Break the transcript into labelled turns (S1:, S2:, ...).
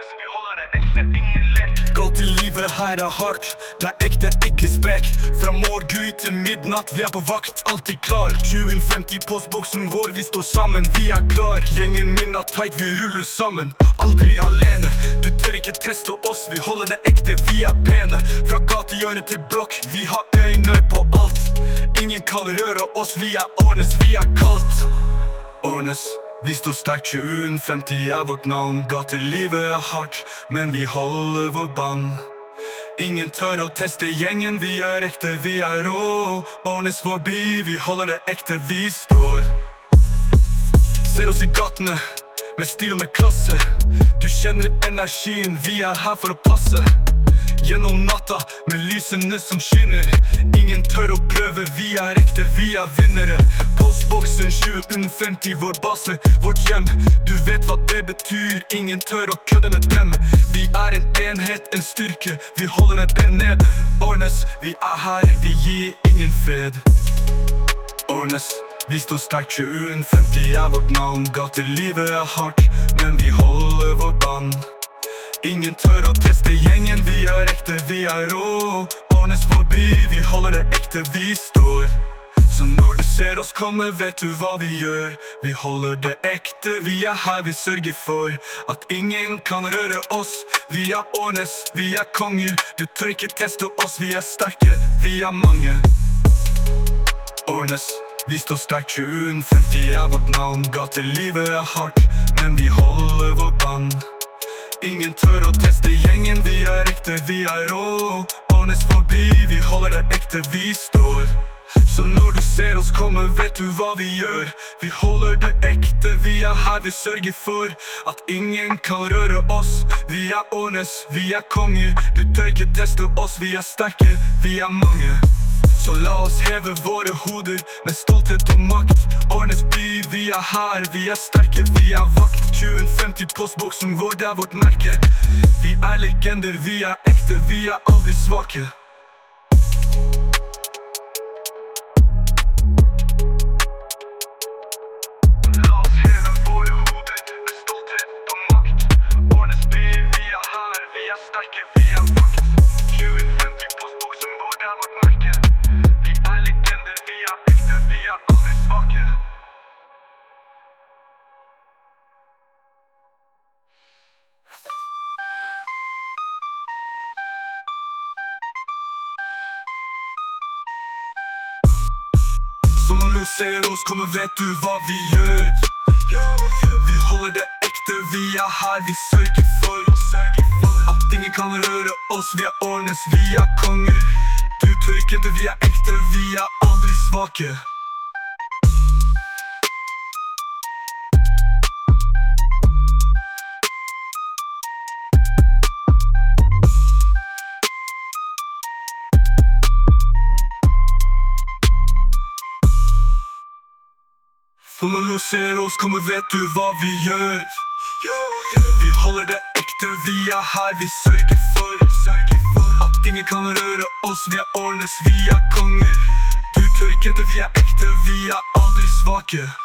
S1: Ånes, vi holder det ekte, ingen lek.
S2: Alt i livet her hardt, det ekte, ikke spek. Fra morgen til midnatt, vi på vakt, alltid klar. 2050 postboksen vår, vi står sammen, vi klar. Gjengen min tight, vi ruller sammen, aldri alene. Du tør ikke teste oss, vi holder det ekte, vi pene. Fra gatehjørne til blokk, vi har øyne på alt. Ingen kan røre oss, vi Ånes, vi kaldt. Ånes, vi står sterkt, 2050 vårt navn. Gatelivet hardt, men vi holder vår bann. Ingen tør å teste gjengen, vi ekte, vi rå. Ånes vår by, vi holder det ekte, vi står. Ser oss i gatene, med stil og med klasse. Du kjenner energien, vi her for å passe. Gjennom natta, med lysene som skinner. Ingen tør å prøve, vi ekte, vi vinnere. Postboksen 2050, vår base, vårt hjem. Du vet hva det betyr, ingen tør å kødde med dem. Vi en enhet, en styrke, vi holder det ned. Ånes, vi her, vi gir ingen fred. Ånes, vi står sterkt, 2050 vårt navn. Gatelivet hardt, men vi holder vår bann. Ingen tør å teste gjengen, vi ekte, vi rå. Ånes vår by, vi holder det ekte, vi står. Så når du ser oss komme, vet du hva vi gjør. Vi holder det ekte, vi her, vi sørger for at ingen kan røre oss. Vi Ånes, vi konger. Du tør ikke teste oss, vi sterke, vi mange. Ånes, vi står sterkt, 2050 vårt navn. Gatelivet hardt, men vi holder vår bann. Ingen tør å teste gjengen, vi ekte, vi rå. Ånes forbi, vi holder det ekte, vi står. Så når du ser oss komme, vet du hva vi gjør. Vi holder det ekte, vi her, vi sørger for at ingen kan røre oss. Vi Ånes, vi konger. Du tør ikke teste oss, vi sterke, vi mange. Så la oss heve våre hoder med stolthet og makt. Ånes by, vi her, vi sterke, vi vakt. 2050 postboksen vår, det vårt merke. Vi legender, vi ekte, vi aldri svake.
S1: La oss heve våre hoder med stolthet og makt. Ånes by, vi her, vi sterke, vi vakt. 2050 postboksen vår, det vårt merke. Vi legender, vi ekte, vi aldri svake.
S2: Så når du ser oss komme, vet du hva vi gjør. Vi holder det ekte, vi her, vi sørger for at ingen kan røre oss, vi Ånes, vi konger. Du tør ikke det, vi ekte, vi aldri svake. Så når du ser oss komme, vet du hva vi gjør. Vi holder det ekte, vi her, vi sørger for at ingen kan røre oss, vi Ånes, vi konger. Du tør ikke det, vi ekte, vi aldri svake.